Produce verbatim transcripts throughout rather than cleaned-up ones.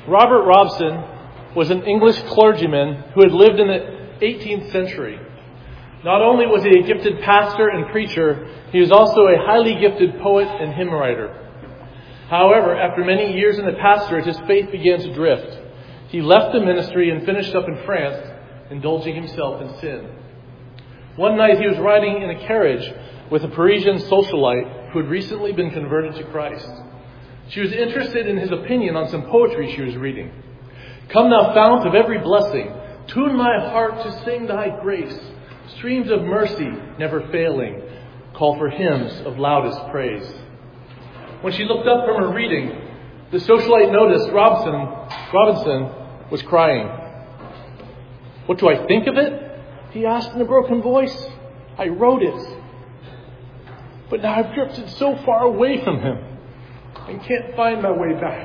Robert Robson was an English clergyman who had lived in the eighteenth century. Not only was he a gifted pastor and preacher, he was also a highly gifted poet and hymn writer. However, after many years in the pastorate, his faith began to drift. He left the ministry and finished up in France, indulging himself in sin. One night he was riding in a carriage with a Parisian socialite who had recently been converted to Christ. She was interested in his opinion on some poetry she was reading. "Come thou fount of every blessing, tune my heart to sing thy grace. Streams of mercy never failing, call for hymns of loudest praise." When she looked up from her reading, the socialite noticed Robinson, Robinson was crying. "What do I think of it?" he asked in a broken voice. "I wrote it. But now I've drifted so far away from him and can't find my way back."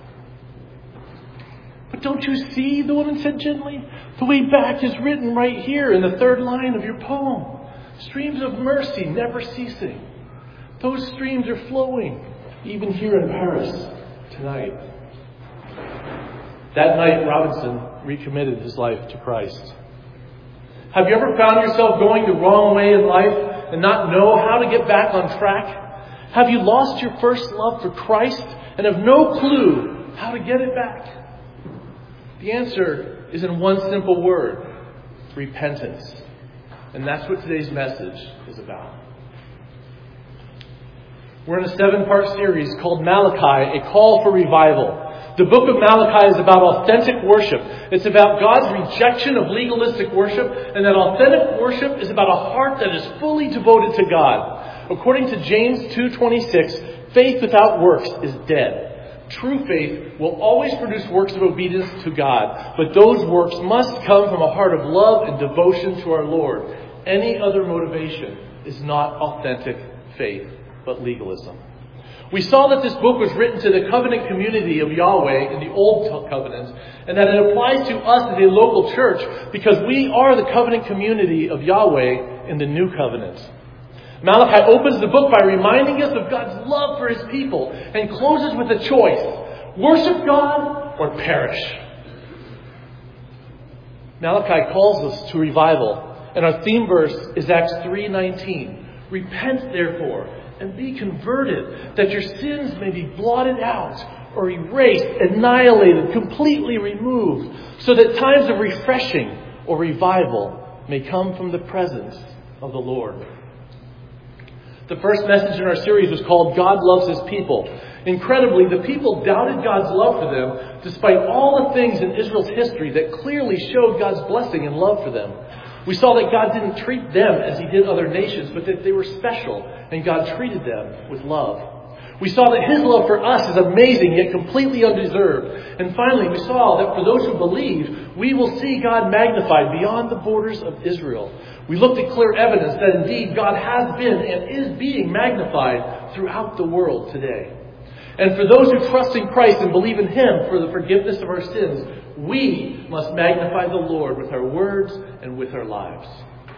"But don't you see," the woman said gently, "the way back is written right here in the third line of your poem. Streams of mercy never ceasing. Those streams are flowing even here in Paris tonight." That night, Robinson recommitted his life to Christ. Have you ever found yourself going the wrong way in life and not know how to get back on track? Have you lost your first love for Christ and have no clue how to get it back? The answer is in one simple word: repentance. And that's what today's message is about. We're in a seven-part series called Malachi, a call for revival. The book of Malachi is about authentic worship. It's about God's rejection of legalistic worship, and that authentic worship is about a heart that is fully devoted to God. According to James two twenty-six, faith without works is dead. True faith will always produce works of obedience to God, but those works must come from a heart of love and devotion to our Lord. Any other motivation is not authentic faith, but legalism. We saw that this book was written to the covenant community of Yahweh in the Old Covenant, and that it applies to us as a local church because we are the covenant community of Yahweh in the New Covenant. Malachi opens the book by reminding us of God's love for his people and closes with a choice: worship God or perish. Malachi calls us to revival, and our theme verse is Acts three nineteen. "Repent, therefore, and be converted, that your sins may be blotted out or erased, annihilated, completely removed, so that times of refreshing or revival may come from the presence of the Lord." The first message in our series was called God Loves His People. Incredibly, the people doubted God's love for them, despite all the things in Israel's history that clearly showed God's blessing and love for them. We saw that God didn't treat them as He did other nations, but that they were special, and God treated them with love. We saw that His love for us is amazing, yet completely undeserved. And finally, we saw that for those who believe, we will see God magnified beyond the borders of Israel. We looked at clear evidence that indeed God has been and is being magnified throughout the world today. And for those who trust in Christ and believe in Him for the forgiveness of our sins, we must magnify the Lord with our words and with our lives.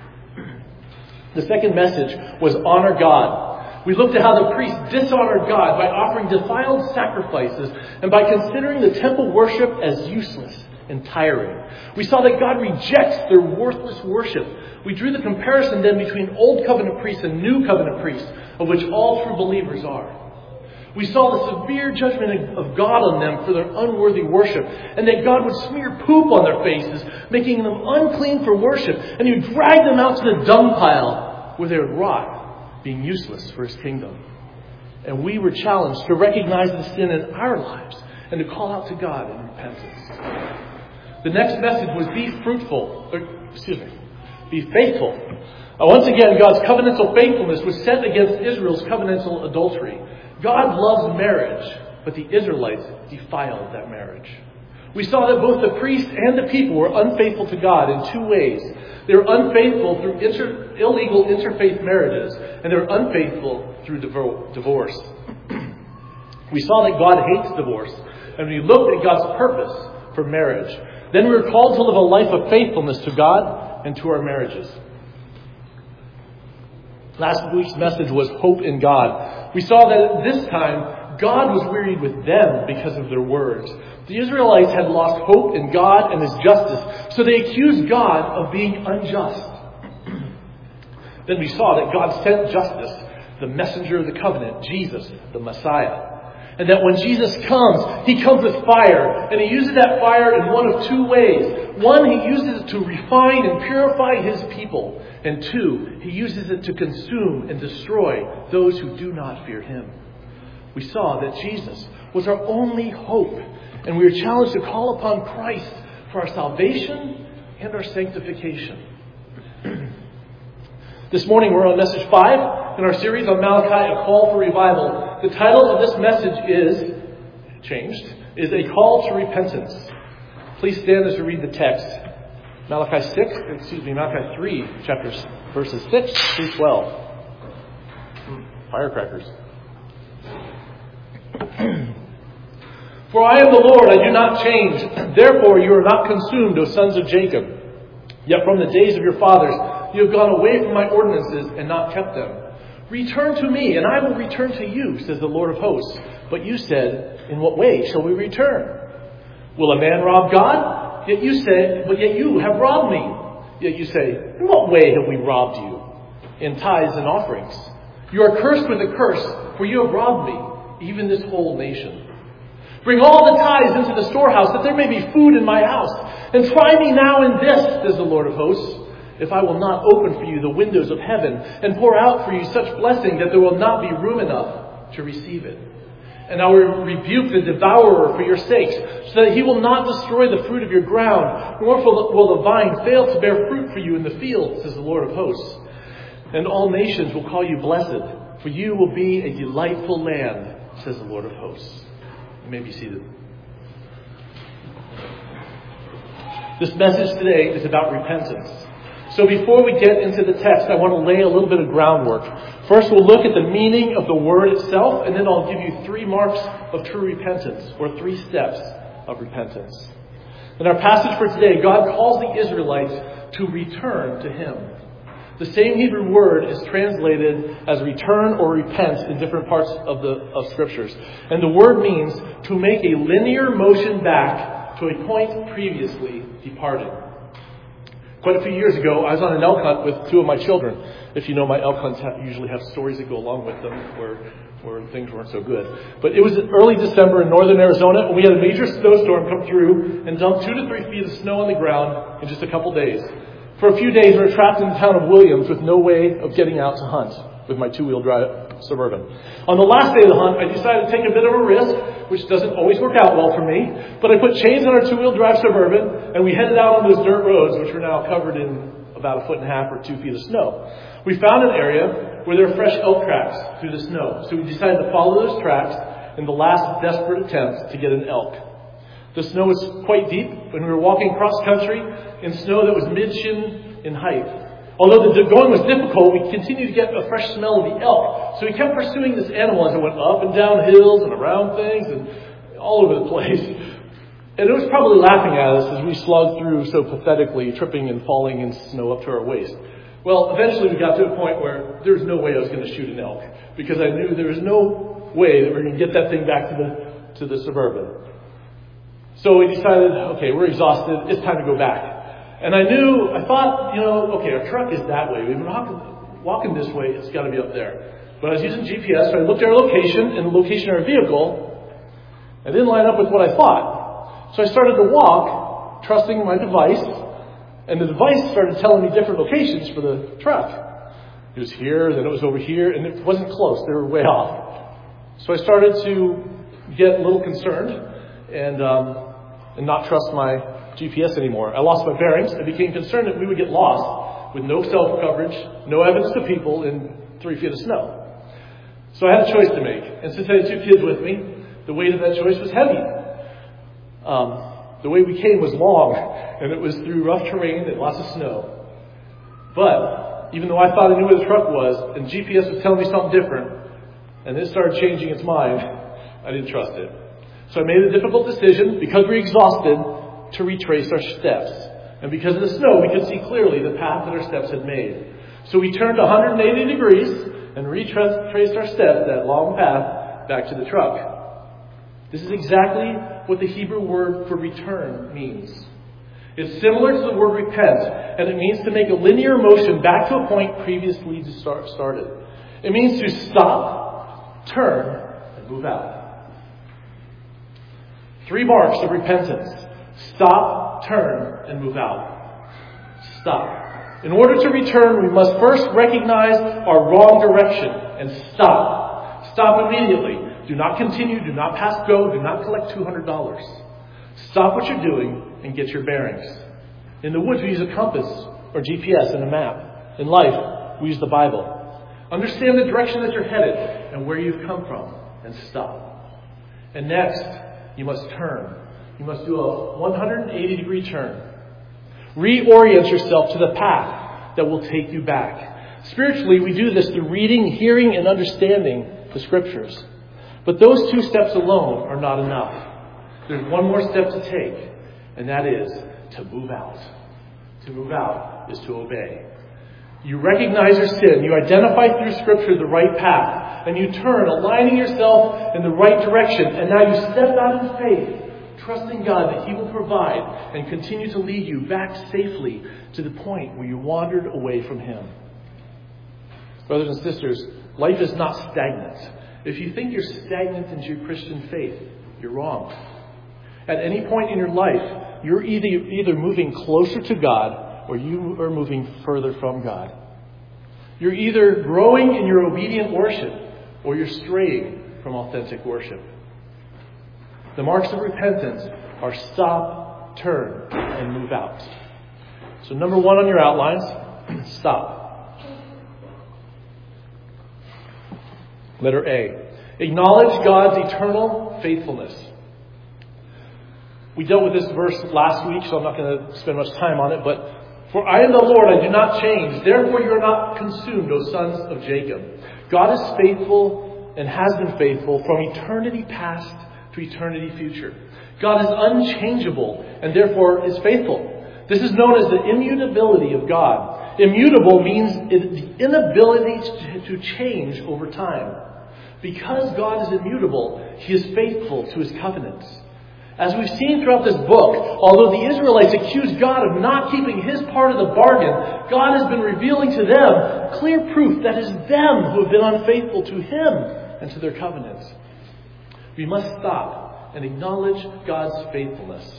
The second message was honor God. We looked at how the priests dishonored God by offering defiled sacrifices and by considering the temple worship as useless and tiring. We saw that God rejects their worthless worship. We drew the comparison then between Old Covenant priests and New Covenant priests, of which all true believers are. We saw the severe judgment of God on them for their unworthy worship, and that God would smear poop on their faces, making them unclean for worship, and He would drag them out to the dung pile where they would rot, being useless for His kingdom. And we were challenged to recognize the sin in our lives and to call out to God in repentance. The next message was be fruitful, or, excuse me, be faithful. Uh, once again, God's covenantal faithfulness was set against Israel's covenantal adultery. God loves marriage, but the Israelites defiled that marriage. We saw that both the priests and the people were unfaithful to God in two ways. They were unfaithful through inter- illegal interfaith marriages, and they were unfaithful through divo- divorce. We saw that God hates divorce, and we looked at God's purpose for marriage. Then we were called to live a life of faithfulness to God and to our marriages. Last week's message was hope in God. We saw that at this time, God was wearied with them because of their words. The Israelites had lost hope in God and His justice, so they accused God of being unjust. Then we saw that God sent justice, the messenger of the covenant, Jesus, the Messiah. And that when Jesus comes, He comes with fire. And He uses that fire in one of two ways. One, He uses it to refine and purify His people. And two, He uses it to consume and destroy those who do not fear Him. We saw that Jesus was our only hope. And we are challenged to call upon Christ for our salvation and our sanctification. This morning we're on message five in our series on Malachi, A Call for Revival. The title of this message is, changed, is A Call to Repentance. Please stand as we read the text. Malachi six, excuse me, Malachi three, chapters, verses six through twelve. Firecrackers. For I am the Lord, I do not change. Therefore you are not consumed, O sons of Jacob. Yet from the days of your fathers you have gone away from my ordinances and not kept them. Return to me, and I will return to you, says the Lord of hosts. But you said, in what way shall we return? Will a man rob God? Yet you say, but yet you have robbed me. Yet you say, in what way have we robbed you? In tithes and offerings. You are cursed with a curse, for you have robbed me, even this whole nation. Bring all the tithes into the storehouse, that there may be food in my house. And try me now in this, says the Lord of hosts, if I will not open for you the windows of heaven and pour out for you such blessing that there will not be room enough to receive it. And I will rebuke the devourer for your sakes, so that he will not destroy the fruit of your ground, nor will the vine fail to bear fruit for you in the field, says the Lord of hosts. And all nations will call you blessed, for you will be a delightful land, says the Lord of hosts. You may be seated. This message today is about repentance. So before we get into the text, I want to lay a little bit of groundwork. First, we'll look at the meaning of the word itself, and then I'll give you three marks of true repentance, or three steps of repentance. In our passage for today, God calls the Israelites to return to Him. The same Hebrew word is translated as return or repent in different parts of the of scriptures. And the word means to make a linear motion back to a point previously departed. Quite a few years ago, I was on an elk hunt with two of my children. If you know, my elk hunts have, usually have stories that go along with them where, where things weren't so good. But it was early December in northern Arizona, and we had a major snowstorm come through and dump two to three feet of snow on the ground in just a couple days. For a few days, we were trapped in the town of Williams with no way of getting out to hunt with my two-wheel drive Suburban. On the last day of the hunt, I decided to take a bit of a risk, which doesn't always work out well for me. But I put chains on our two-wheel drive Suburban, and we headed out on those dirt roads, which were now covered in about a foot and a half or two feet of snow. We found an area where there were fresh elk tracks through the snow. So we decided to follow those tracks in the last desperate attempt to get an elk. The snow was quite deep, and we were walking cross-country in snow that was mid-shin in height. Although the going was difficult, we continued to get a fresh smell of the elk. So we kept pursuing this animal as it went up and down hills and around things and all over the place. And it was probably laughing at us as we slogged through so pathetically, tripping and falling in snow up to our waist. Well, eventually we got to a point where there was no way I was going to shoot an elk, because I knew there was no way that we were going to get that thing back to the to the Suburban. So we decided, okay, we're exhausted. It's time to go back. And I knew, I thought, you know, okay, our truck is that way. We've been walking, walking this way. It's got to be up there. But I was using G P S, so I looked at our location and the location of our vehicle. I didn't line up with what I thought. So I started to walk, trusting my device. And the device started telling me different locations for the truck. It was here, then it was over here, and it wasn't close. They were way off. So I started to get a little concerned and um, and not trust my G P S anymore. I lost my bearings. I became concerned that we would get lost with no cell coverage, no evidence to people in three feet of snow. So I had a choice to make. And since I had two kids with me, the weight of that choice was heavy. Um, the way we came was long, and it was through rough terrain and lots of snow. But even though I thought I knew where the truck was, and G P S was telling me something different, and it started changing its mind, I didn't trust it. So I made a difficult decision, because we were exhausted, to retrace our steps. And because of the snow, we could see clearly the path that our steps had made. So we turned one hundred eighty degrees and retraced our steps, that long path, back to the truck. This is exactly what the Hebrew word for return means. It's similar to the word repent, and it means to make a linear motion back to a point previously started. It means to stop, turn, and move out. Three marks of repentance. Stop, turn, and move out. Stop. In order to return, we must first recognize our wrong direction and stop. Stop immediately. Do not continue. Do not pass go. Do not collect two hundred dollars. Stop what you're doing and get your bearings. In the woods, we use a compass or G P S and a map. In life, we use the Bible. Understand the direction that you're headed and where you've come from, and stop. And next, you must turn. You must do a one hundred eighty degree turn. Reorient yourself to the path that will take you back. Spiritually, we do this through reading, hearing, and understanding the Scriptures. But those two steps alone are not enough. There's one more step to take, and that is to move out. To move out is to obey. You recognize your sin. You identify through Scripture the right path. And you turn, aligning yourself in the right direction. And now you step out in faith, trusting God that He will provide and continue to lead you back safely to the point where you wandered away from Him. Brothers and sisters, life is not stagnant. If you think you're stagnant into your Christian faith, you're wrong. At any point in your life, you're either, either moving closer to God or you are moving further from God. You're either growing in your obedient worship or you're straying from authentic worship. The marks of repentance are stop, turn, and move out. So number one on your outlines, stop. Letter A. Acknowledge God's eternal faithfulness. We dealt with this verse last week, so I'm not going to spend much time on it. But, for I am the Lord, I do not change. Therefore you are not consumed, O sons of Jacob. God is faithful and has been faithful from eternity past to eternity future. God is unchangeable and therefore is faithful. This is known as the immutability of God. Immutable means the inability to change over time. Because God is immutable, He is faithful to His covenants. As we've seen throughout this book, although the Israelites accused God of not keeping His part of the bargain, God has been revealing to them clear proof that it is them who have been unfaithful to Him and to their covenants. We must stop and acknowledge God's faithfulness.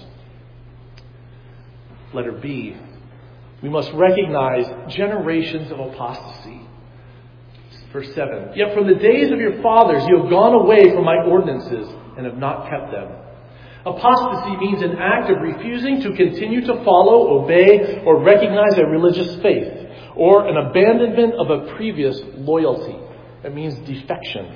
Letter B. We must recognize generations of apostasy. Verse seven. Yet from the days of your fathers you have gone away from my ordinances and have not kept them. Apostasy means an act of refusing to continue to follow, obey, or recognize a religious faith, or an abandonment of a previous loyalty. It means defection.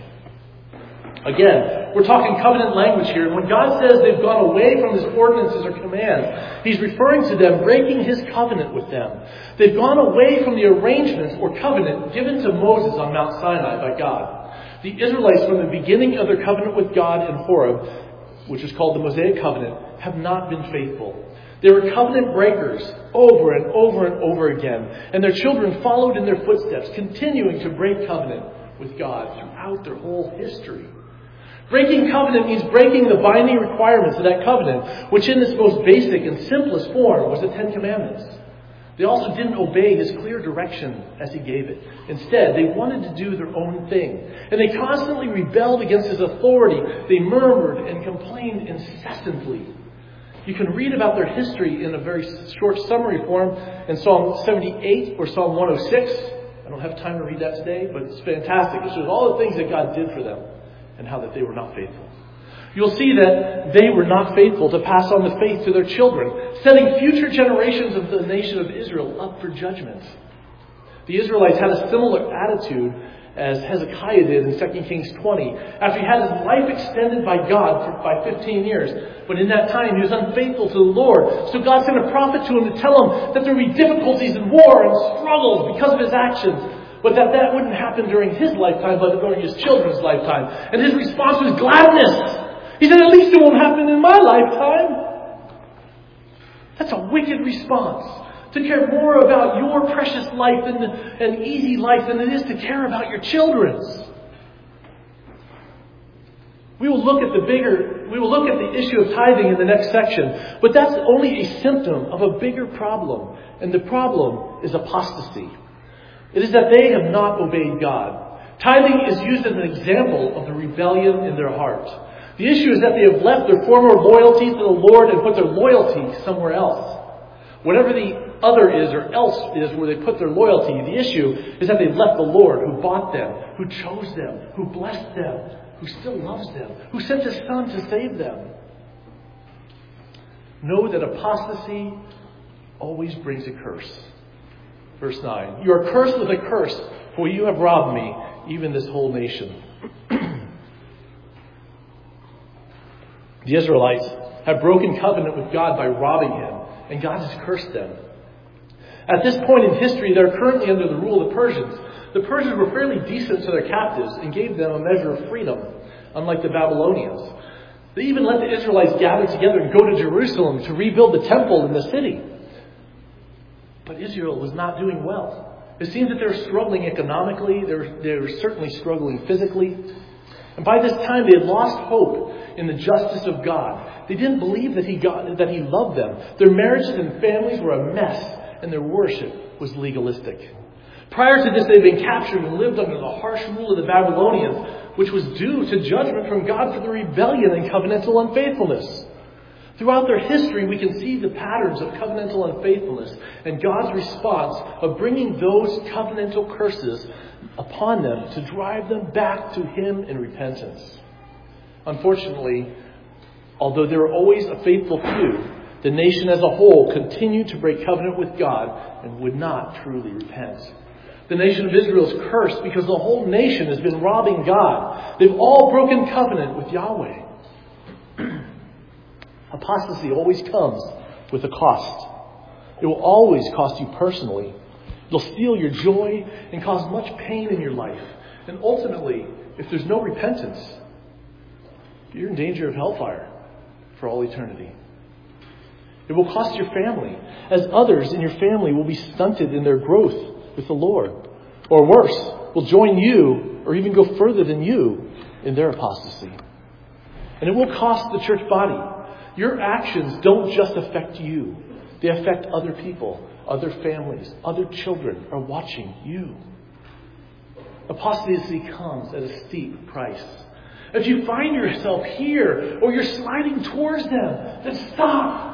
Again, we're talking covenant language here. When God says they've gone away from His ordinances or commands, He's referring to them breaking His covenant with them. They've gone away from the arrangements or covenant given to Moses on Mount Sinai by God. The Israelites, from the beginning of their covenant with God in Horeb, which is called the Mosaic Covenant, have not been faithful. They were covenant breakers over and over and over again. And their children followed in their footsteps, continuing to break covenant with God throughout their whole history. Breaking covenant means breaking the binding requirements of that covenant, which in its most basic and simplest form was the Ten Commandments. They also didn't obey His clear direction as He gave it. Instead, they wanted to do their own thing. And they constantly rebelled against His authority. They murmured and complained incessantly. You can read about their history in a very short summary form in Psalm seventy-eight or Psalm one oh six. I don't have time to read that today, but it's fantastic. It shows all the things that God did for them and how that they were not faithful. You'll see that they were not faithful to pass on the faith to their children, setting future generations of the nation of Israel up for judgment. The Israelites had a similar attitude as Hezekiah did in Second Kings twenty, after he had his life extended by God for, by fifteen years. But in that time, he was unfaithful to the Lord. So God sent a prophet to him to tell him that there would be difficulties in war and struggles because of his actions. But that that wouldn't happen during his lifetime, but during his children's lifetime. And his response was gladness. He said, at least it won't happen in my lifetime. That's a wicked response. To care more about your precious life and an easy life than it is to care about your children's. We will look at the bigger, we will look at the issue of tithing in the next section, but that's only a symptom of a bigger problem, and the problem is apostasy. It is that they have not obeyed God. Tithing is used as an example of the rebellion in their heart. The issue is that they have left their former loyalty to the Lord and put their loyalty somewhere else. Whatever the other is or else is where they put their loyalty, the issue is that they've left the Lord who bought them, who chose them, who blessed them, who still loves them, who sent His Son to save them. Know that apostasy always brings a curse. Verse nine, you are cursed with a curse, for you have robbed me, even this whole nation. The Israelites have broken covenant with God by robbing Him, and God has cursed them. At this point in history, they're currently under the rule of the Persians. The Persians were fairly decent to their captives and gave them a measure of freedom, unlike the Babylonians. They even let the Israelites gather together and go to Jerusalem to rebuild the temple in the city. But Israel was not doing well. It seems that they were struggling economically. They were, they were certainly struggling physically. And by this time, they had lost hope in the justice of God. They didn't believe that He got, that He loved them. Their marriages and families were a mess, and their worship was legalistic. Prior to this, they had been captured and lived under the harsh rule of the Babylonians, which was due to judgment from God for the rebellion and covenantal unfaithfulness. Throughout their history, we can see the patterns of covenantal unfaithfulness and God's response of bringing those covenantal curses upon them to drive them back to Him in repentance. Unfortunately, although there were always a faithful few, the nation as a whole continued to break covenant with God and would not truly repent. The nation of Israel is cursed because the whole nation has been robbing God. They've all broken covenant with Yahweh. Apostasy always comes with a cost. It will always cost you personally. It'll steal your joy and cause much pain in your life. And ultimately, if there's no repentance, you're in danger of hellfire for all eternity. It will cost your family, as others in your family will be stunted in their growth with the Lord. Or worse, will join you or even go further than you in their apostasy. And it will cost the church body. Your actions don't just affect you. They affect other people, other families, other children are watching you. Apostasy comes at a steep price. If you find yourself here or you're sliding towards them, then stop.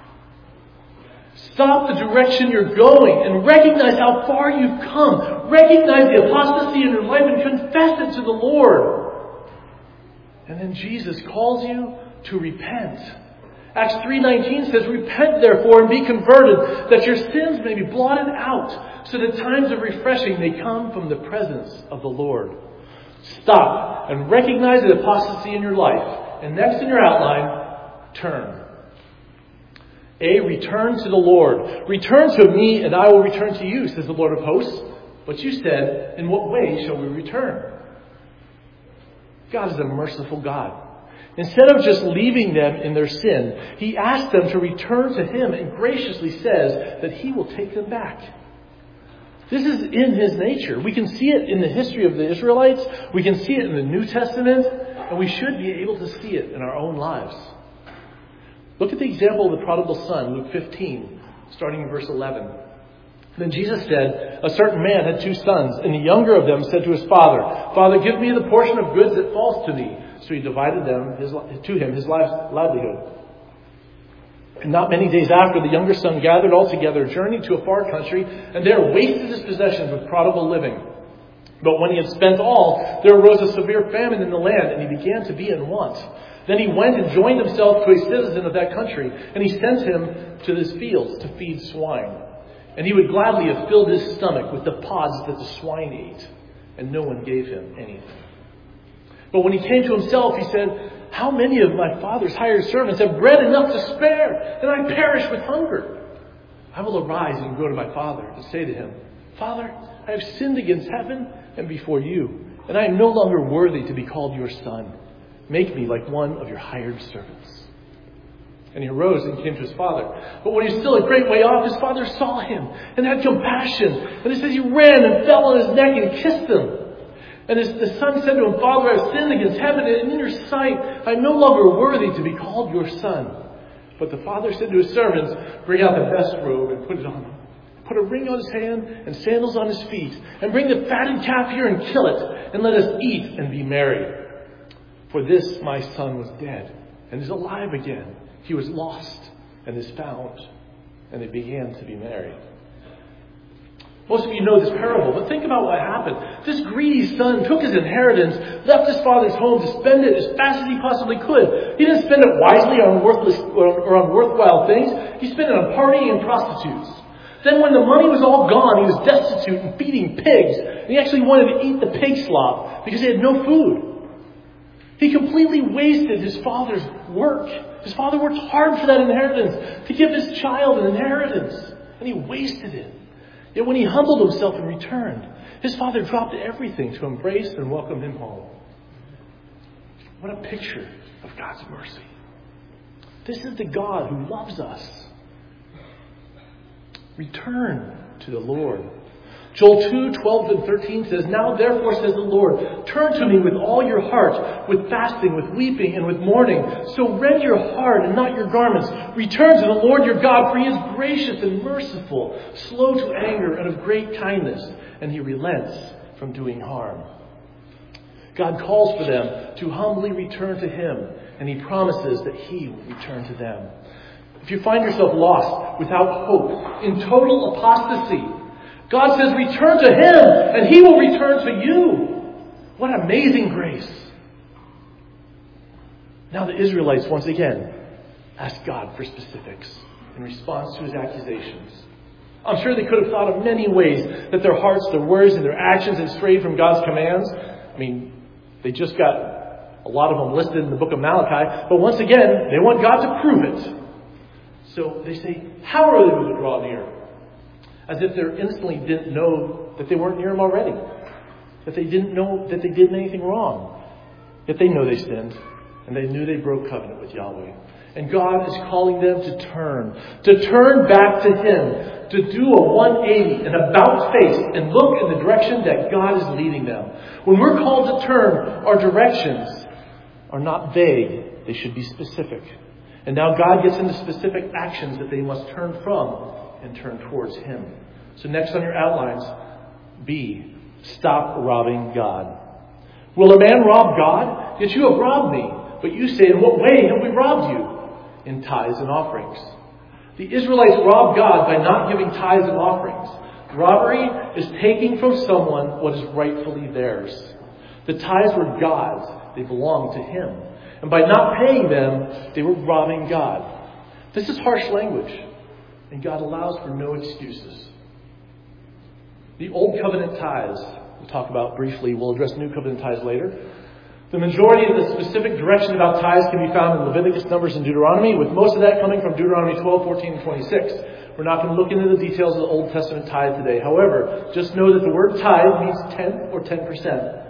Stop the direction you're going and recognize how far you've come. Recognize the apostasy in your life and confess it to the Lord. And then Jesus calls you to repent. Acts three nineteen says, repent therefore and be converted, that your sins may be blotted out, so that times of refreshing may come from the presence of the Lord. Stop and recognize the apostasy in your life. And next in your outline, turn. A, return to the Lord. Return to me and I will return to you, says the Lord of hosts. But you said, in what way shall we return? God is a merciful God. Instead of just leaving them in their sin, He asks them to return to Him and graciously says that He will take them back. This is in His nature. We can see it in the history of the Israelites. We can see it in the New Testament. And we should be able to see it in our own lives. Look at the example of the prodigal son, Luke fifteen, starting in verse eleven. Then Jesus said, a certain man had two sons, and the younger of them said to his father, Father, give me the portion of goods that falls to me. So he divided them his, to him his livelihood. And not many days after, the younger son gathered all together, journeyed to a far country, and there wasted his possessions with prodigal living. But when he had spent all, there arose a severe famine in the land, and he began to be in want. Then he went and joined himself to a citizen of that country, and he sent him to his fields to feed swine. And he would gladly have filled his stomach with the pods that the swine ate, and no one gave him anything. But when he came to himself, he said, how many of my father's hired servants have bread enough to spare, and I perish with hunger? I will arise and go to my father and say to him, Father, I have sinned against heaven and before you, and I am no longer worthy to be called your son. Make me like one of your hired servants. And he arose and came to his father. But when he was still a great way off, his father saw him and had compassion. And it says he ran and fell on his neck and kissed him. And his, the son said to him, Father, I have sinned against heaven and in your sight. I am no longer worthy to be called your son. But the father said to his servants, bring out the best robe and put it on him. Put a ring on his hand and sandals on his feet. And bring the fatted calf here and kill it. And let us eat and be merry. For this my son was dead and is alive again. He was lost and is found. And they began to be merry. Most of you know this parable, but think about what happened. This greedy son took his inheritance, left his father's home to spend it as fast as he possibly could. He didn't spend it wisely on worthless or on worthwhile things. He spent it on partying and prostitutes. Then when the money was all gone, he was destitute and feeding pigs. And he actually wanted to eat the pig slop because he had no food. He completely wasted his father's work. His father worked hard for that inheritance, to give his child an inheritance. And he wasted it. Yet when he humbled himself and returned, his father dropped everything to embrace and welcome him home. What a picture of God's mercy. This is the God who loves us. Return to the Lord. Joel two, twelve and thirteen says, Now therefore, says the Lord, turn to me with all your heart, with fasting, with weeping, and with mourning. So rend your heart and not your garments. Return to the Lord your God, for he is gracious and merciful, slow to anger and of great kindness, and he relents from doing harm. God calls for them to humbly return to him, and he promises that he will return to them. If you find yourself lost, without hope, in total apostasy, God says, return to him, and he will return to you. What amazing grace. Now the Israelites, once again, asked God for specifics in response to his accusations. I'm sure they could have thought of many ways that their hearts, their words, and their actions had strayed from God's commands. I mean, they just got a lot of them listed in the book of Malachi. But once again, they want God to prove it. So they say, how are they going to draw near? As if they instantly didn't know that they weren't near him already. That they didn't know that they did anything wrong. Yet they know they sinned. And they knew they broke covenant with Yahweh. And God is calling them to turn. To turn back to him. To do a one eighty, an about face, and look in the direction that God is leading them. When we're called to turn, our directions are not vague. They should be specific. And now God gets into specific actions that they must turn from and turn towards him. So next on your outlines, B, stop robbing God. Will a man rob God? Yet you have robbed me. But you say, in what way have we robbed you? In tithes and offerings. The Israelites robbed God by not giving tithes and offerings. Robbery is taking from someone what is rightfully theirs. The tithes were God's. They belonged to him. And by not paying them, they were robbing God. This is harsh language. And God allows for no excuses. The Old Covenant tithes, we'll talk about briefly. We'll address New Covenant tithes later. The majority of the specific direction about tithes can be found in Leviticus, Numbers, and Deuteronomy, with most of that coming from Deuteronomy twelve, fourteen, and twenty-six. We're not going to look into the details of the Old Testament tithe today. However, just know that the word tithe means tenth or ten percent.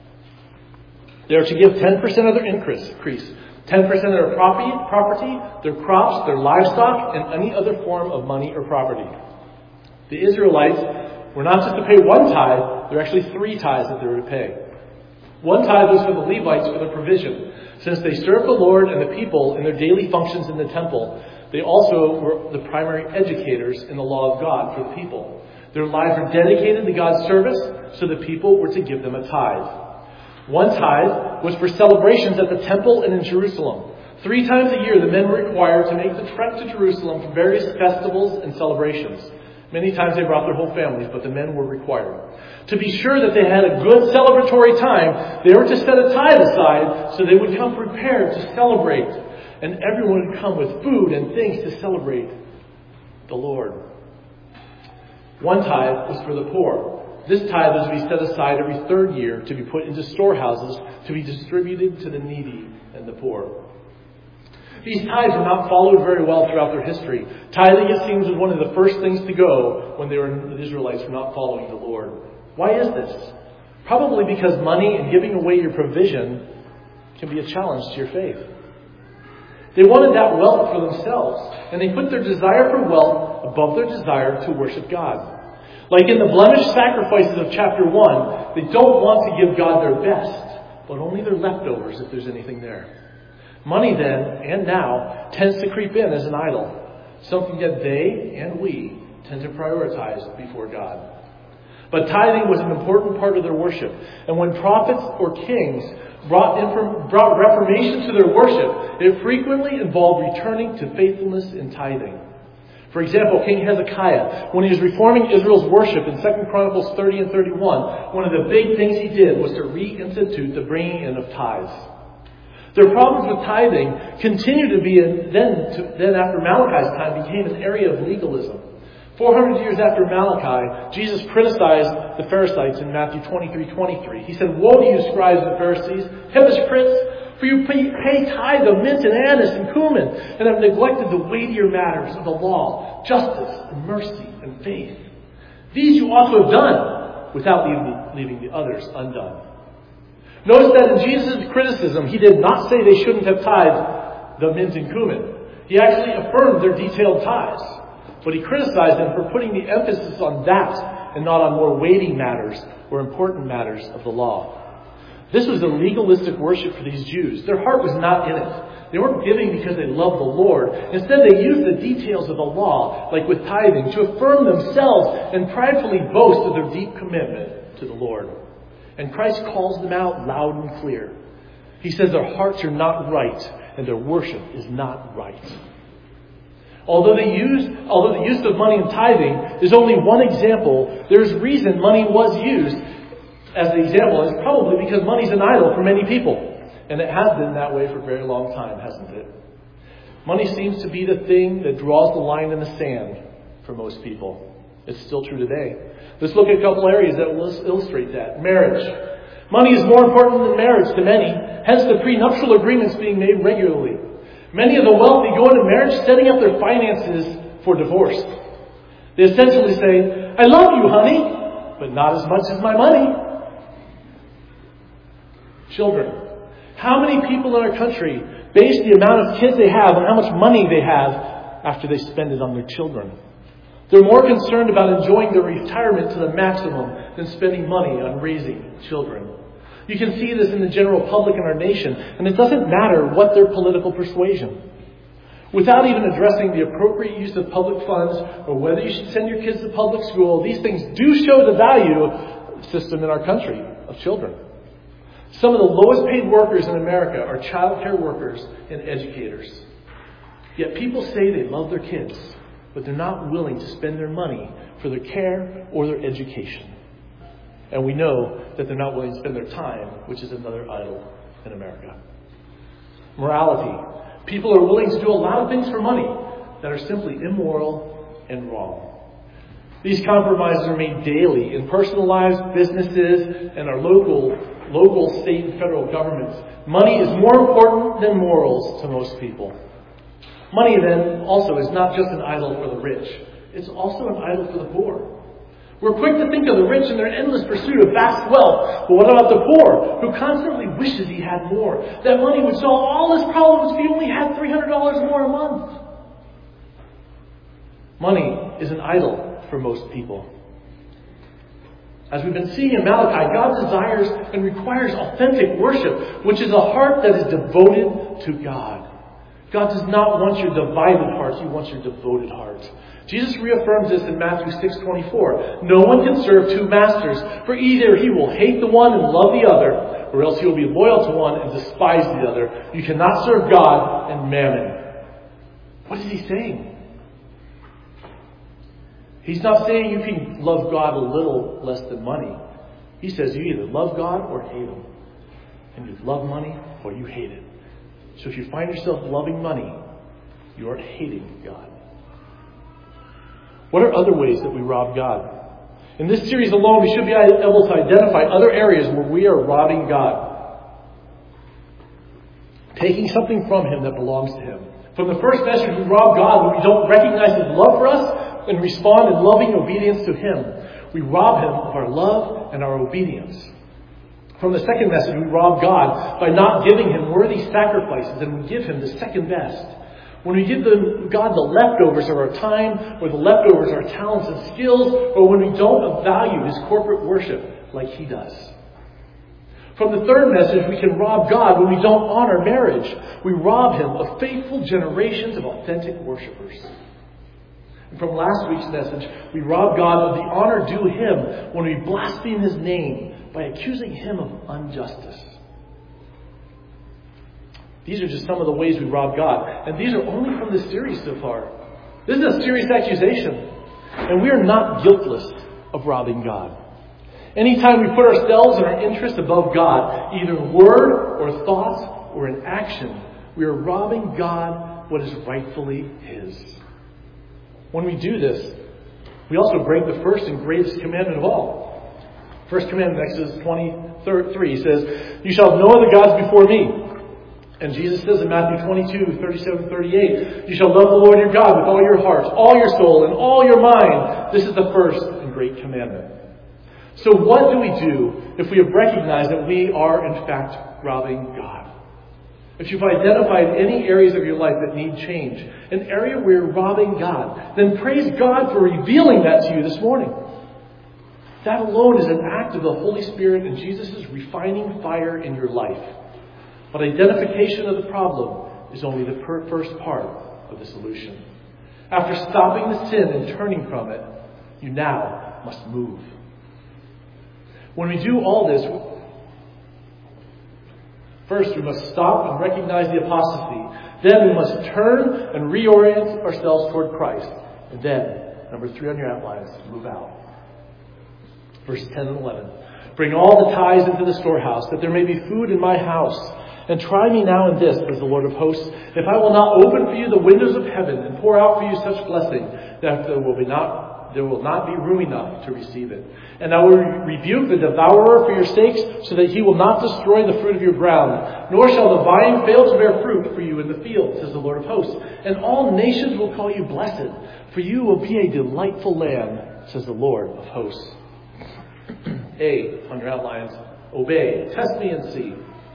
They are to give ten percent of their increase. ten percent of their property, property, their crops, their livestock, and any other form of money or property. The Israelites were not just to pay one tithe, there were actually three tithes that they were to pay. One tithe was for the Levites for their provision. Since they served the Lord and the people in their daily functions in the temple, they also were the primary educators in the law of God for the people. Their lives were dedicated to God's service, so the people were to give them a tithe. One tithe was for celebrations at the temple and in Jerusalem. Three times a year, the men were required to make the trek to Jerusalem for various festivals and celebrations. Many times they brought their whole families, but the men were required. To be sure that they had a good celebratory time, they were to set a tithe aside so they would come prepared to celebrate. And everyone would come with food and things to celebrate the Lord. One tithe was for the poor. This tithe was to be set aside every third year to be put into storehouses to be distributed to the needy and the poor. These tithes were not followed very well throughout their history. Tithing, it seems, was one of the first things to go when they were, the Israelites were not following the Lord. Why is this? Probably because money and giving away your provision can be a challenge to your faith. They wanted that wealth for themselves, and they put their desire for wealth above their desire to worship God. Like in the blemished sacrifices of chapter one, they don't want to give God their best, but only their leftovers if there's anything there. Money then, and now, tends to creep in as an idol, something that they and we tend to prioritize before God. But tithing was an important part of their worship, and when prophets or kings brought, inform- brought reformation to their worship, it frequently involved returning to faithfulness in tithing. For example, King Hezekiah, when he was reforming Israel's worship in Second Chronicles thirty and thirty-one, one of the big things he did was to reinstitute the bringing in of tithes. Their problems with tithing continued to be, in, then, to, then after Malachi's time, became an area of legalism. four hundred years after Malachi, Jesus criticized the Pharisees in Matthew twenty-three twenty-three. He said, "Woe to you, scribes and Pharisees, hypocrites! For you pay, pay tithe of mint and anise and cumin, and have neglected the weightier matters of the law, justice and mercy and faith. These you ought to have done, without leaving, leaving the others undone." Notice that in Jesus' criticism, he did not say they shouldn't have tithed the mint and cumin. He actually affirmed their detailed tithes. But he criticized them for putting the emphasis on that and not on more weighty matters or important matters of the law. This was a legalistic worship for these Jews. Their heart was not in it. They weren't giving because they loved the Lord. Instead, they used the details of the law, like with tithing, to affirm themselves and pridefully boast of their deep commitment to the Lord. And Christ calls them out loud and clear. He says their hearts are not right and their worship is not right. Although they used, although the use of money in tithing is only one example, there's reason money was used as the example is probably because money's an idol for many people. And it has been that way for a very long time, hasn't it? Money seems to be the thing that draws the line in the sand for most people. It's still true today. Let's look at a couple areas that will illustrate that. Marriage. Money is more important than marriage to many, hence the prenuptial agreements being made regularly. Many of the wealthy go into marriage setting up their finances for divorce. They essentially say, "I love you, honey, but not as much as my money." Children. How many people in our country base the amount of kids they have on how much money they have after they spend it on their children? They're more concerned about enjoying their retirement to the maximum than spending money on raising children. You can see this in the general public in our nation, and it doesn't matter what their political persuasion. Without even addressing the appropriate use of public funds or whether you should send your kids to public school, these things do show the value system in our country of children. Some of the lowest paid workers in America are child care workers and educators. Yet people say they love their kids, but they're not willing to spend their money for their care or their education. And we know that they're not willing to spend their time, which is another idol in America. Morality. People are willing to do a lot of things for money that are simply immoral and wrong. These compromises are made daily in personal lives, businesses, and our local, local, state, and federal governments. Money is more important than morals to most people. Money, then, also is not just an idol for the rich. It's also an idol for the poor. We're quick to think of the rich and their endless pursuit of vast wealth. But what about the poor, who constantly wishes he had more? That money would solve all his problems if he only had three hundred dollars more a month. Money is an idol for most people. As we've been seeing in Malachi, God desires and requires authentic worship, which is a heart that is devoted to God. God does not want your divided heart. He wants your devoted heart. Jesus reaffirms this in Matthew six twenty-four. No one can serve two masters, for either he will hate the one and love the other, or else he will be loyal to one and despise the other. You cannot serve God and mammon. What is he saying? He's not saying you can love God a little less than money. He says you either love God or hate him. And you love money or you hate it. So if you find yourself loving money, you are hating God. What are other ways that we rob God? In this series alone, we should be able to identify other areas where we are robbing God. Taking something from Him that belongs to Him. From the first message, we rob God when we don't recognize His love for us and respond in loving obedience to Him. We rob Him of our love and our obedience. From the second message, we rob God by not giving Him worthy sacrifices, and we give Him the second best. When we give them, God the leftovers of our time, or the leftovers of our talents and skills, or when we don't value His corporate worship like He does. From the third message, we can rob God when we don't honor marriage. We rob Him of faithful generations of authentic worshipers. And from last week's message, we rob God of the honor due Him when we blaspheme His name by accusing Him of injustice. These are just some of the ways we rob God. And these are only from this series so far. This is a serious accusation. And we are not guiltless of robbing God. Anytime we put ourselves and our interests above God, either in word or thought or in action, we are robbing God what is rightfully His. When we do this, we also break the first and greatest commandment of all. First commandment, Exodus twenty-three, says, "You shall have no other gods before me." And Jesus says in Matthew twenty-two, thirty-seven, thirty-eight, "You shall love the Lord your God with all your heart, all your soul, and all your mind. This is the first and great commandment." So what do we do if we have recognized that we are in fact robbing God? If you've identified any areas of your life that need change, an area where you're robbing God, then praise God for revealing that to you this morning. That alone is an act of the Holy Spirit and Jesus' refining fire in your life. But identification of the problem is only the per- first part of the solution. After stopping the sin and turning from it, you now must move. When we do all this, first we must stop and recognize the apostasy. Then we must turn and reorient ourselves toward Christ. And then, number three on your outlines, move out. Verses ten and eleven. "Bring all the tithes into the storehouse, that there may be food in my house. And try me now in this, says the Lord of hosts, if I will not open for you the windows of heaven and pour out for you such blessing that there will be not there will not be room enough to receive it. And I will rebuke the devourer for your sakes, so that he will not destroy the fruit of your ground. Nor shall the vine fail to bear fruit for you in the field, says the Lord of hosts. And all nations will call you blessed, for you will be a delightful land, says the Lord of hosts." A, on your outlines, obey. Test me and see.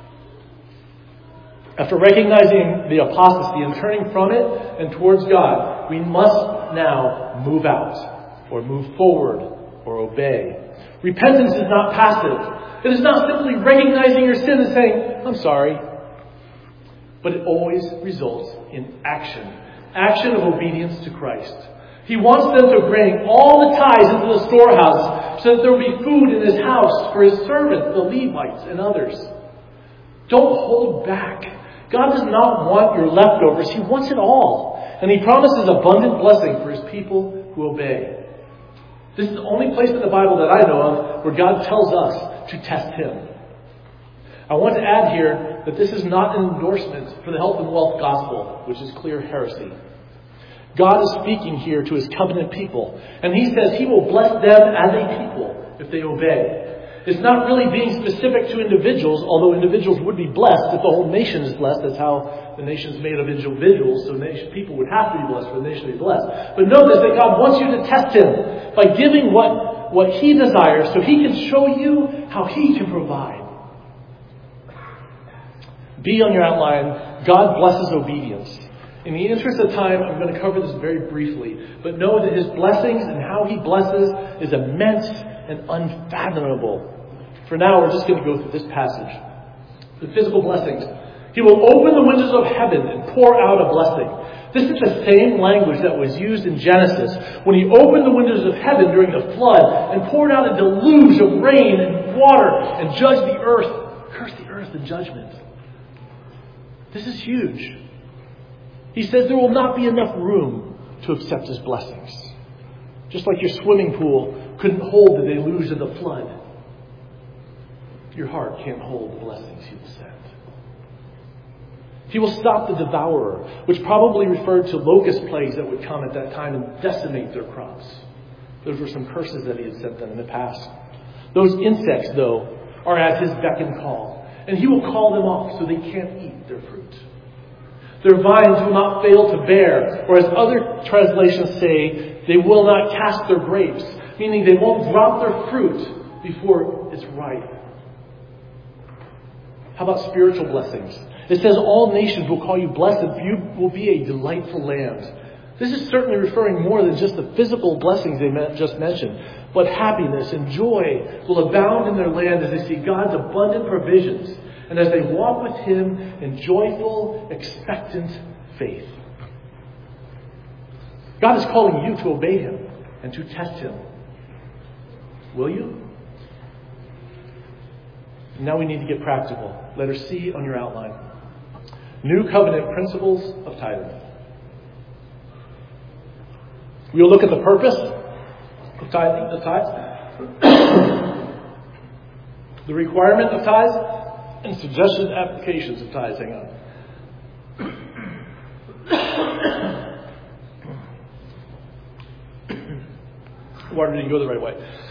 After recognizing the apostasy and turning from it and towards God, we must now move out, or move forward, or obey. Repentance is not passive. It is not simply recognizing your sin and saying, "I'm sorry." But it always results in action. Action of obedience to Christ. He wants them to bring all the tithes into the storehouse so that there will be food in His house for His servants, the Levites, and others. Don't hold back. God does not want your leftovers. He wants it all. And He promises abundant blessing for His people who obey. This is the only place in the Bible that I know of where God tells us to test Him. I want to add here that this is not an endorsement for the health and wealth gospel, which is clear heresy. God is speaking here to His covenant people. And He says He will bless them as a people if they obey. It's not really being specific to individuals, although individuals would be blessed if the whole nation is blessed. That's how the nation is made of individuals, so nation, people would have to be blessed for the nation to be blessed. But notice that God wants you to test Him by giving what, what He desires so He can show you how He can provide. B on your outline, God blesses obedience. In the interest of time, I'm going to cover this very briefly, but know that His blessings and how He blesses is immense and unfathomable. For now, we're just going to go through this passage. The physical blessings. He will open the windows of heaven and pour out a blessing. This is the same language that was used in Genesis when He opened the windows of heaven during the flood and poured out a deluge of rain and water and judged the earth, cursed the earth in judgment. This is huge. He says there will not be enough room to accept His blessings. Just like your swimming pool couldn't hold the deluge of the flood, your heart can't hold the blessings He will send. He will stop the devourer, which probably referred to locust plagues that would come at that time and decimate their crops. Those were some curses that He had sent them in the past. Those insects, though, are at His beck and call, and He will call them off so they can't eat their fruit. Their vines will not fail to bear, or as other translations say, they will not cast their grapes, meaning they won't drop their fruit before it's ripe. How about spiritual blessings? It says all nations will call you blessed, for you will be a delightful land. This is certainly referring more than just the physical blessings they just mentioned, but happiness and joy will abound in their land as they see God's abundant provisions and as they walk with Him in joyful, expectant faith. God is calling you to obey Him and to test Him. Will you? Now we need to get practical. Letter C on your outline. New covenant principles of tithing. We'll look at the purpose of tithing, the tithes, the requirement of tithes, and suggested applications of tithes. Hang on. Water didn't go the right way.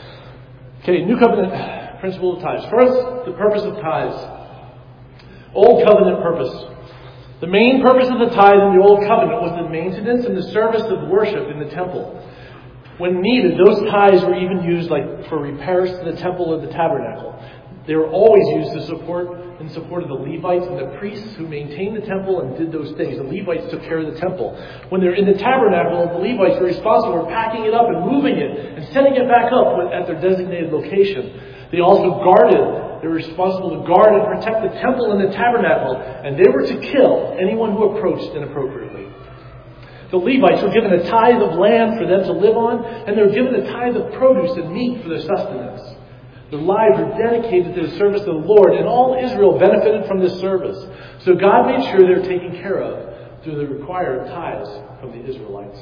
Okay, new covenant principle of tithes. First, the purpose of tithes. Old covenant purpose. The main purpose of the tithe in the Old Covenant was the maintenance and the service of worship in the temple. When needed, those tithes were even used like for repairs to the temple or the tabernacle. They were always used to support in support of the Levites and the priests who maintained the temple and did those things. The Levites took care of the temple. When they're in the tabernacle, the Levites were responsible for packing it up and moving it and setting it back up at their designated location. They also guarded. They were responsible to guard and protect the temple and the tabernacle, and they were to kill anyone who approached inappropriately. The Levites were given a tithe of land for them to live on, and they were given a tithe of produce and meat for their sustenance. Their lives were dedicated to the service of the Lord, and all Israel benefited from this service. So God made sure they were taken care of through the required tithes from the Israelites.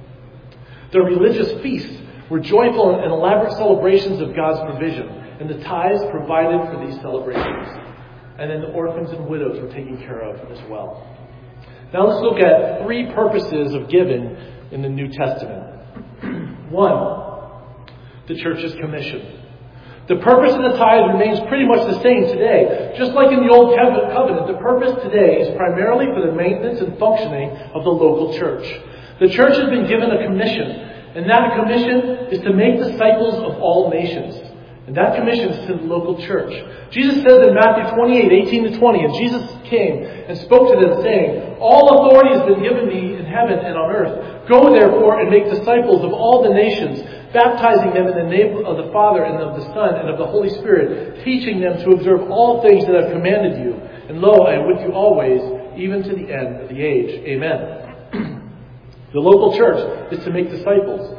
Their religious feasts were joyful and elaborate celebrations of God's provision, and the tithes provided for these celebrations. And then the orphans and widows were taken care of as well. Now let's look at three purposes of giving in the New Testament. One, the church's commission. The purpose of the tithe remains pretty much the same today. Just like in the Old Covenant, the purpose today is primarily for the maintenance and functioning of the local church. The church has been given a commission, and that commission is to make disciples of all nations. And that commission is to the local church. Jesus says in Matthew twenty-eight, eighteen to twenty, and Jesus came and spoke to them, saying, all authority has been given me in heaven and on earth. Go therefore and make disciples of all the nations, baptizing them in the name of the Father and of the Son and of the Holy Spirit, teaching them to observe all things that I've commanded you. And lo, I am with you always, even to the end of the age. Amen. The local church is to make disciples.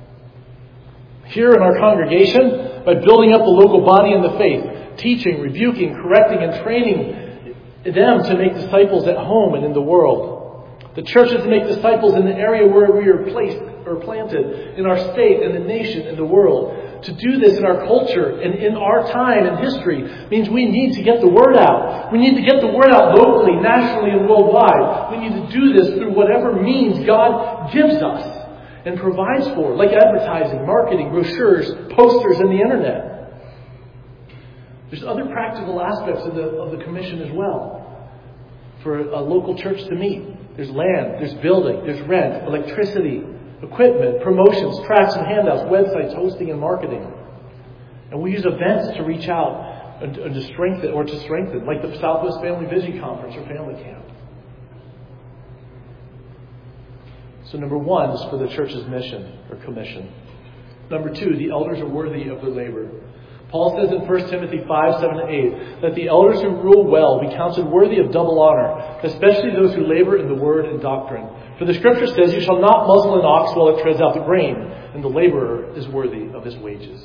Here in our congregation, by building up the local body in the faith, teaching, rebuking, correcting, and training them to make disciples at home and in the world. The church is to make disciples in the area where we are placed or planted, in our state and the nation and the world. To do this in our culture and in our time and history means we need to get the word out. We need to get the word out locally, nationally, and worldwide. We need to do this through whatever means God gives us and provides for, like advertising, marketing, brochures, posters, and the internet. There's other practical aspects of the, of the commission as well for a local church to meet. There's land, there's building, there's rent, electricity, equipment, promotions, tracts and handouts, websites, hosting and marketing. And we use events to reach out and, and to strengthen, or to strengthen, like the Southwest Family Vision Conference or Family Camp. So number one is for the church's mission or commission. Number two, the elders are worthy of their labor. Paul says in First Timothy five, seven, and eight that the elders who rule well be counted worthy of double honor, especially those who labor in the word and doctrine. For the scripture says, you shall not muzzle an ox while it treads out the grain, and the laborer is worthy of his wages.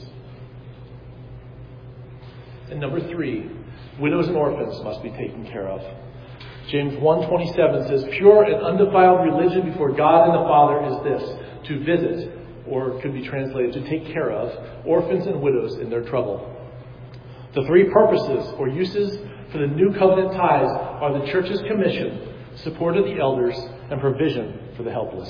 And number three, widows and orphans must be taken care of. James one twenty-seven says, pure and undefiled religion before God and the Father is this, to visit, or it could be translated, to take care of, orphans and widows in their trouble. The three purposes or uses for the new covenant tithes are the church's commission, support of the elders, and provision for the helpless.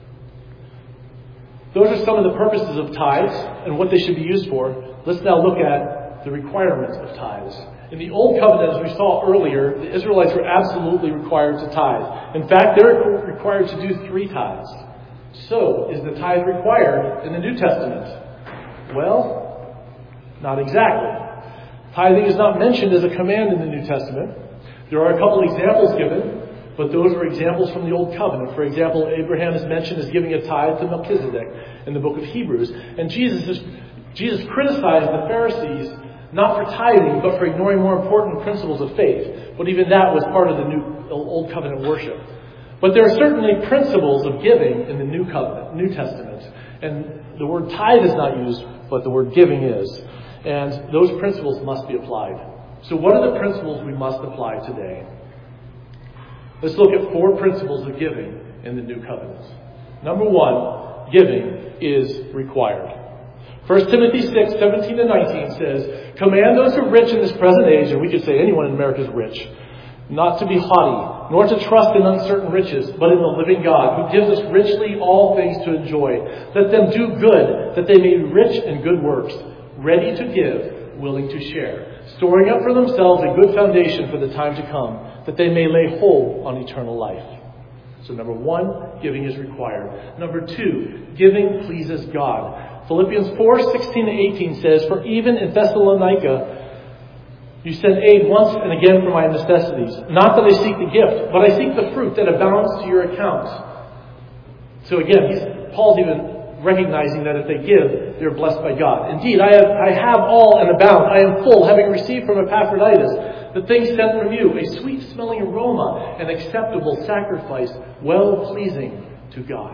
Those are some of the purposes of tithes and what they should be used for. Let's now look at the requirements of tithes. In the Old Covenant, as we saw earlier, the Israelites were absolutely required to tithe. In fact, they're required to do three tithes. So, is the tithe required in the New Testament? Well, not exactly. Tithing is not mentioned as a command in the New Testament. There are a couple examples given, but those are examples from the Old Covenant. For example, Abraham is mentioned as giving a tithe to Melchizedek in the book of Hebrews. And Jesus is, Jesus criticized the Pharisees not for tithing, but for ignoring more important principles of faith. But even that was part of the new Old Covenant worship. But there are certainly principles of giving in the New Covenant, New Testament. And the word tithe is not used, but the word giving is. And those principles must be applied. So what are the principles we must apply today? Let's look at four principles of giving in the New Covenant. Number one, giving is required. First Timothy six, seventeen to nineteen says, "Command those who are rich in this present age," and we could say anyone in America is rich, "not to be haughty, nor to trust in uncertain riches, but in the living God, who gives us richly all things to enjoy. Let them do good, that they may be rich in good works, ready to give, willing to share, storing up for themselves a good foundation for the time to come, that they may lay hold on eternal life." So number one, giving is required. Number two, giving pleases God. Philippians four, sixteen to eighteen says, "For even in Thessalonica you send aid once and again for my necessities. Not that I seek the gift, but I seek the fruit that abounds to your account." So again, he's, Paul's even recognizing that if they give, they're blessed by God. "Indeed, I have, I have all and abound. I am full, having received from Epaphroditus the things sent from you, a sweet-smelling aroma, an acceptable sacrifice, well-pleasing to God."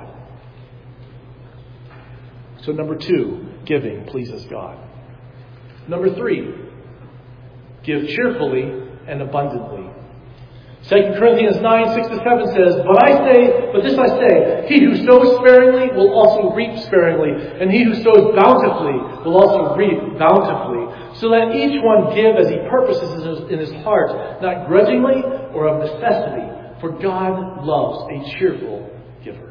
So number two, giving pleases God. Number three, give cheerfully and abundantly. Second Corinthians nine, six to seven says, "But I say, but this I say, he who sows sparingly will also reap sparingly, and he who sows bountifully will also reap bountifully. So let each one give as he purposes in his heart, not grudgingly or of necessity, for God loves a cheerful giver."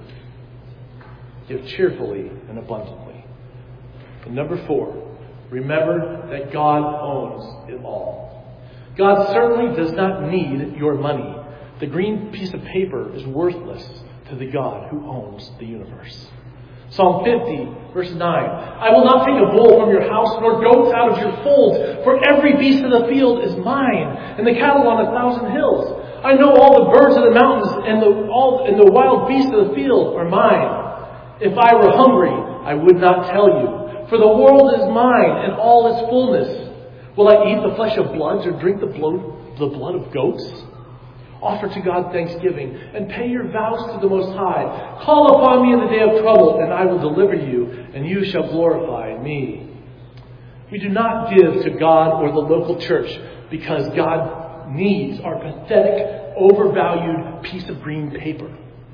Give cheerfully and abundantly. And number four, remember that God owns it all. God certainly does not need your money. The green piece of paper is worthless to the God who owns the universe. Psalm fifty, verse nine, "I will not take a bull from your house, nor goats out of your fold, for every beast of the field is mine, and the cattle on a thousand hills. I know all the birds of the mountains, and the, all, and the wild beasts of the field are mine. If I were hungry, I would not tell you, for the world is mine and all its fullness. Will I eat the flesh of bloods or drink the blood, the blood of goats? Offer to God thanksgiving and pay your vows to the Most High. Call upon me in the day of trouble, and I will deliver you, and you shall glorify me." We do not give to God or the local church because God needs our pathetic, overvalued piece of green paper.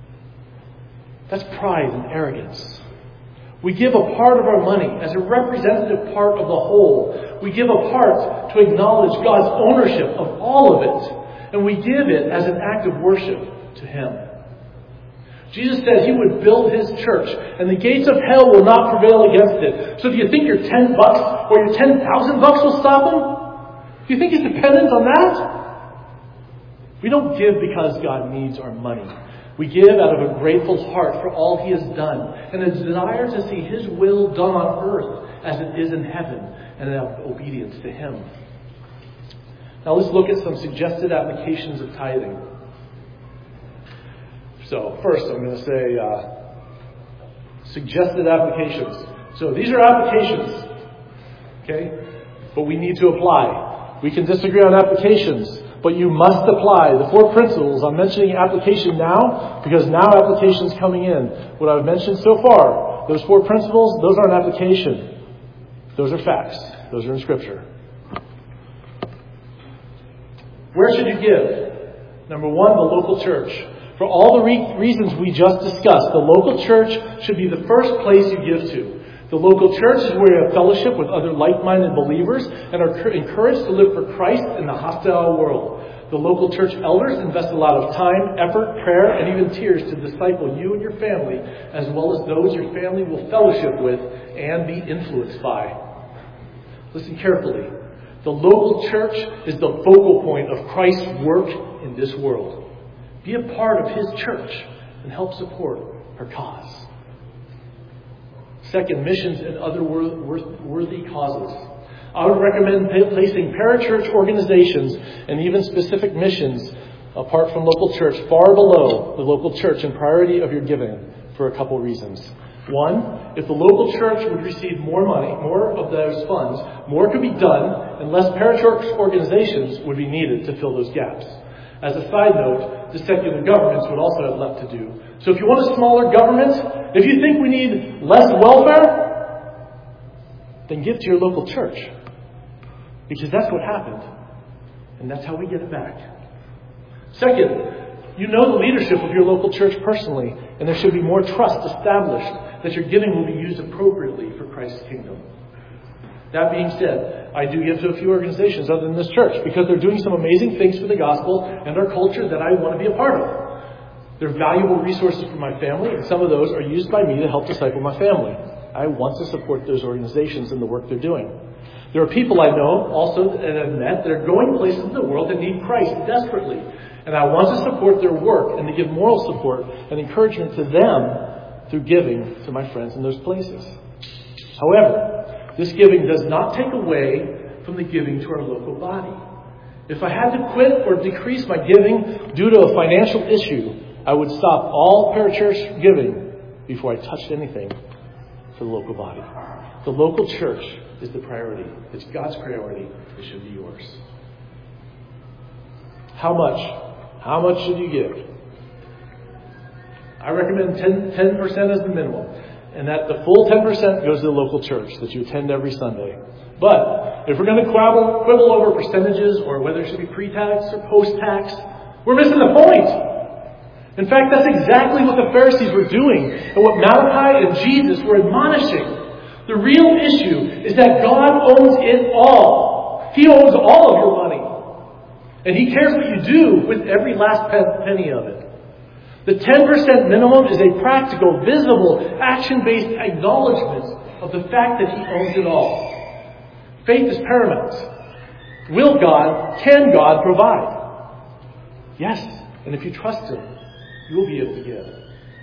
That's pride and arrogance. We give a part of our money as a representative part of the whole. We give a part to acknowledge God's ownership of all of it. And we give it as an act of worship to Him. Jesus said He would build His church, and the gates of hell will not prevail against it. So do you think your ten bucks or your ten thousand bucks will stop Him? Do you think He's dependent on that? We don't give because God needs our money. We give out of a grateful heart for all He has done, and a desire to see His will done on earth as it is in heaven, and in obedience to Him. Now let's look at some suggested applications of tithing. So first I'm going to say uh, suggested applications. So these are applications, okay? But we need to apply. We can disagree on applications, but you must apply. The four principles, I'm mentioning application now because now application is coming in. What I've mentioned so far, those four principles, those are an application. Those are facts. Those are in Scripture. Where should you give? Number one, the local church. For all the re- reasons we just discussed, the local church should be the first place you give to. The local church is where you have fellowship with other like-minded believers and are encouraged to live for Christ in the hostile world. The local church elders invest a lot of time, effort, prayer, and even tears to disciple you and your family, as well as those your family will fellowship with and be influenced by. Listen carefully. The local church is the focal point of Christ's work in this world. Be a part of His church and help support her cause. Second, missions and other worthy causes. I would recommend placing parachurch organizations and even specific missions apart from local church far below the local church in priority of your giving for a couple reasons. One, if the local church would receive more money, more of those funds, more could be done, and less parachurch organizations would be needed to fill those gaps. As a side note, the secular governments would also have left to do. So if you want a smaller government, if you think we need less welfare, then give to your local church. Because that's what happened. And that's how we get it back. Second, you know the leadership of your local church personally, and there should be more trust established that your giving will be used appropriately for Christ's kingdom. That being said, I do give to a few organizations other than this church because they're doing some amazing things for the gospel and our culture that I want to be a part of. They're valuable resources for my family, and some of those are used by me to help disciple my family. I want to support those organizations and the work they're doing. There are people I know also and have met that are going places in the world that need Christ desperately. And I want to support their work and to give moral support and encouragement to them through giving to my friends in those places. However, this giving does not take away from the giving to our local body. If I had to quit or decrease my giving due to a financial issue, I would stop all parachurch giving before I touched anything for the local body. The local church is the priority. It's God's priority. It should be yours. How much? How much should you give? I recommend ten percent as the minimum. And that the full ten percent goes to the local church that you attend every Sunday. But if we're going to quibble, quibble over percentages or whether it should be pre-tax or post-tax, we're missing the point. In fact, that's exactly what the Pharisees were doing and what Malachi and Jesus were admonishing. The real issue is that God owns it all. He owns all of your money. And He cares what you do with every last penny of it. The ten percent minimum is a practical, visible, action-based acknowledgement of the fact that He owns it all. Faith is paramount. Will God, can God provide? Yes. And if you trust Him, you will be able to give.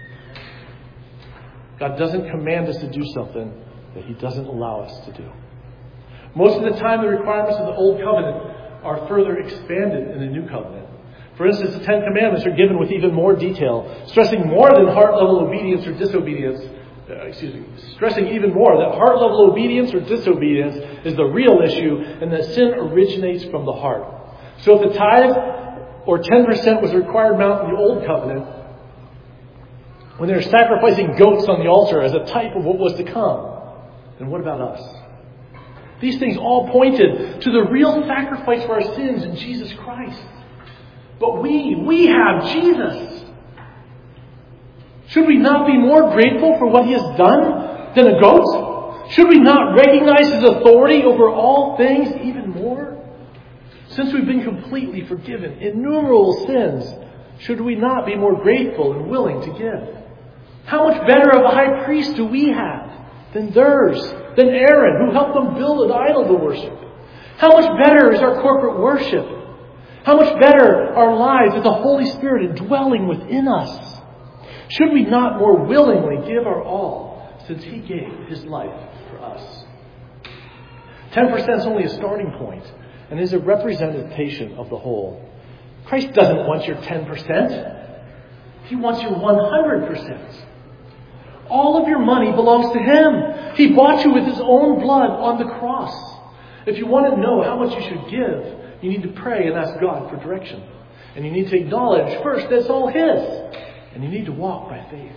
God doesn't command us to do something that He doesn't allow us to do. Most of the time, the requirements of the Old Covenant are further expanded in the New Covenant. For instance, the Ten Commandments are given with even more detail, stressing more than heart-level obedience or disobedience. Uh, excuse me, stressing even more that heart-level obedience or disobedience is the real issue, and that sin originates from the heart. So if the tithe or ten percent was a required amount in the Old Covenant, when they were sacrificing goats on the altar as a type of what was to come, then what about us? These things all pointed to the real sacrifice for our sins in Jesus Christ. But we, we have Jesus. Should we not be more grateful for what He has done than a goat? Should we not recognize His authority over all things even more? Since we've been completely forgiven innumerable sins, should we not be more grateful and willing to give? How much better of a high priest do we have than theirs, than Aaron, who helped them build an idol to worship? How much better is our corporate worship? How much better our lives with the Holy Spirit indwelling within us? Should we not more willingly give our all, since He gave His life for us? ten percent is only a starting point and is a representation of the whole. Christ doesn't want your ten percent. He wants your one hundred percent. All of your money belongs to Him. He bought you with His own blood on the cross. If you want to know how much you should give, you need to pray and ask God for direction. And you need to acknowledge first that it's all His. And you need to walk by faith.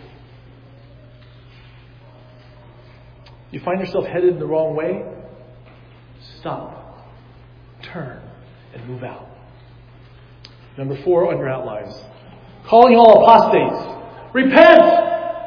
You find yourself headed in the wrong way? Stop. Turn. And move out. Number four on your outlines. Calling all apostates. Repent!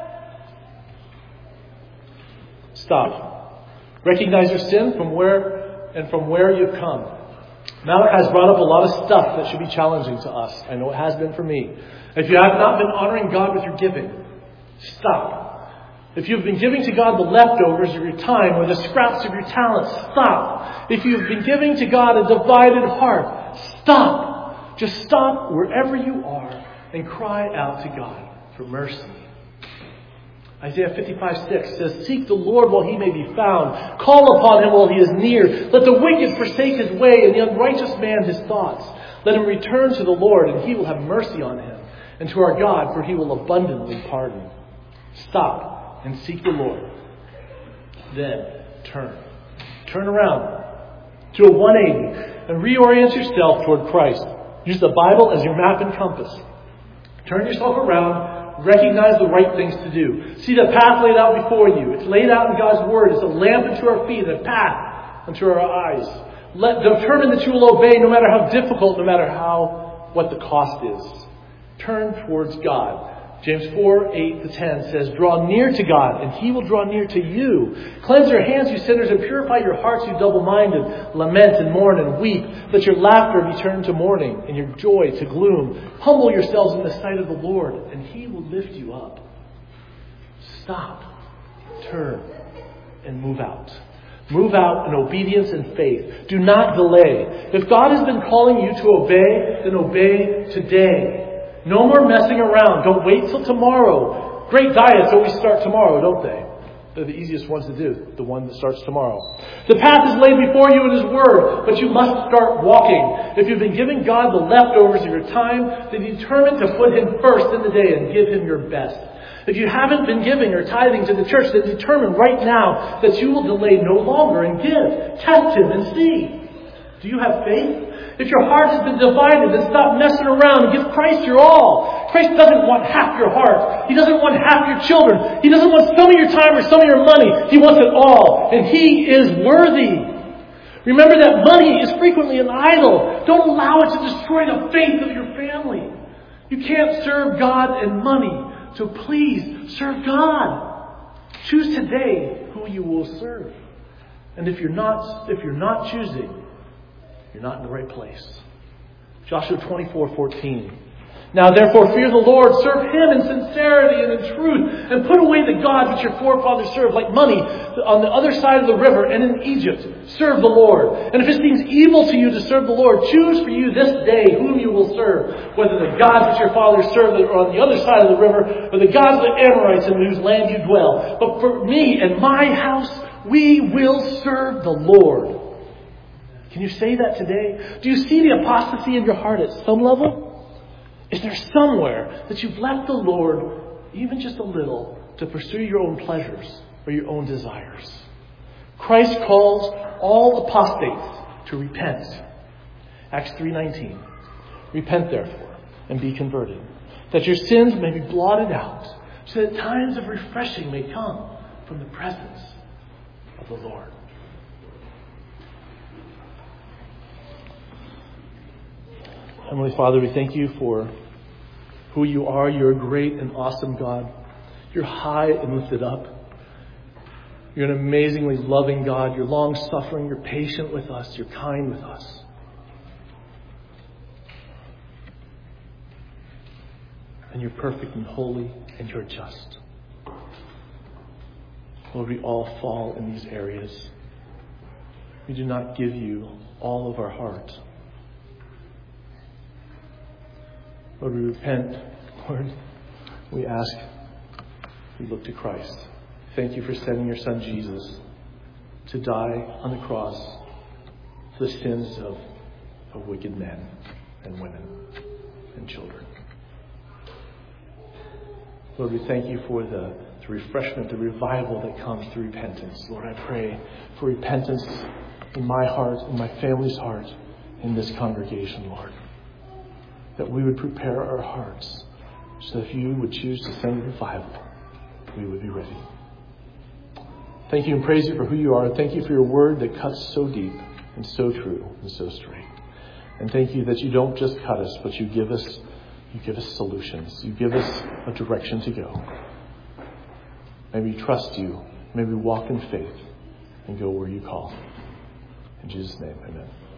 Stop. Recognize your sin from where and from where you've come. Malachi has brought up a lot of stuff that should be challenging to us. I know it has been for me. If you have not been honoring God with your giving, stop. If you've been giving to God the leftovers of your time or the scraps of your talents, stop. If you've been giving to God a divided heart, stop. Just stop wherever you are and cry out to God for mercy. Isaiah fifty-five six says, "Seek the Lord while he may be found. Call upon him while he is near. Let the wicked forsake his way, and the unrighteous man his thoughts. Let him return to the Lord, and he will have mercy on him, and to our God, for he will abundantly pardon." Stop and seek the Lord. Then turn. Turn around. Do a one eighty and reorient yourself toward Christ. Use the Bible as your map and compass. Turn yourself around. Recognize the right things to do. See the path laid out before you. It's laid out in God's Word. It's a lamp unto our feet and a path unto our eyes. Let determine that you will obey no matter how difficult, no matter how what the cost is. Turn towards God. James four, eight to ten says, "Draw near to God, and he will draw near to you. Cleanse your hands, you sinners, and purify your hearts, you double-minded. Lament and mourn and weep. Let your laughter be turned to mourning, and your joy to gloom. Humble yourselves in the sight of the Lord, and he will lift you up." Stop, turn, and move out. Move out in obedience and faith. Do not delay. If God has been calling you to obey, then obey today. No more messing around. Don't wait till tomorrow. Great diets always start tomorrow, don't they? They're the easiest ones to do. The one that starts tomorrow. The path is laid before you in His Word, but you must start walking. If you've been giving God the leftovers of your time, then determine to put Him first in the day and give Him your best. If you haven't been giving or tithing to the church, then determine right now that you will delay no longer and give. Test Him and see. Do you have faith? If your heart has been divided, then stop messing around and give Christ your all. Christ doesn't want half your heart. He doesn't want half your children. He doesn't want some of your time or some of your money. He wants it all. And He is worthy. Remember that money is frequently an idol. Don't allow it to destroy the faith of your family. You can't serve God and money. So please, serve God. Choose today who you will serve. And if you're not, if you're not choosing, you're not in the right place. Joshua twenty-four fourteen. "Now therefore fear the Lord, serve Him in sincerity and in truth, and put away the gods which your forefathers served, like money on the other side of the river and in Egypt. Serve the Lord. And if it seems evil to you to serve the Lord, choose for you this day whom you will serve, whether the gods which your fathers served are on the other side of the river, or the gods of the Amorites in whose land you dwell. But for me and my house, we will serve the Lord." Can you say that today? Do you see the apostasy in your heart at some level? Is there somewhere that you've left the Lord, even just a little, to pursue your own pleasures or your own desires? Christ calls all apostates to repent. Acts three nineteen. "Repent therefore and be converted, that your sins may be blotted out, so that times of refreshing may come from the presence of the Lord." Heavenly Father, we thank you for who you are. You're a great and awesome God. You're high and lifted up. You're an amazingly loving God. You're long-suffering. You're patient with us. You're kind with us. And you're perfect and holy, and you're just. Lord, we all fall in these areas. We do not give you all of our heart. Lord, we repent. Lord, we ask, we look to Christ. Thank you for sending your Son Jesus to die on the cross for the sins of, of wicked men and women and children. Lord, we thank you for the, the refreshment, the revival that comes through repentance. Lord, I pray for repentance in my heart, in my family's heart, in this congregation, Lord. That we would prepare our hearts so that if you would choose to send revival, we would be ready. Thank you and praise you for who you are. Thank you for your word that cuts so deep and so true and so straight. And thank you that you don't just cut us, but you give us, you give us solutions. You give us a direction to go. May we trust you. May we walk in faith and go where you call. In Jesus' name, amen.